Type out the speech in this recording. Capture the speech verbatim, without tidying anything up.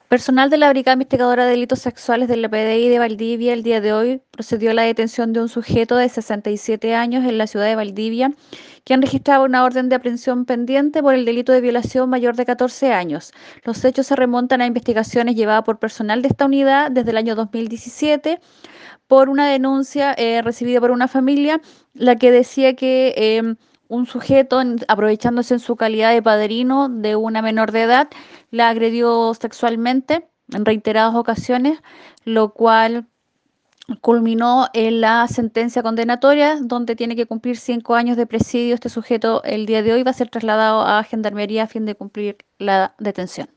Personal de la Brigada Investigadora de Delitos Sexuales de la P D I de Valdivia el día de hoy procedió a la detención de un sujeto de sesenta y siete años en la ciudad de Valdivia, quien registraba una orden de aprehensión pendiente por el delito de violación mayor de catorce años. Los hechos se remontan a investigaciones llevadas por personal de esta unidad desde el año dos mil diecisiete por una denuncia eh, recibida por una familia, la que decía que eh, un sujeto, en- aprovechándose en su calidad de padrino de una menor de edad, la agredió sexualmente en reiteradas ocasiones, lo cual culminó en la sentencia condenatoria, donde tiene que cumplir cinco años de presidio. Este sujeto el día de hoy va a ser trasladado a Gendarmería a fin de cumplir la detención.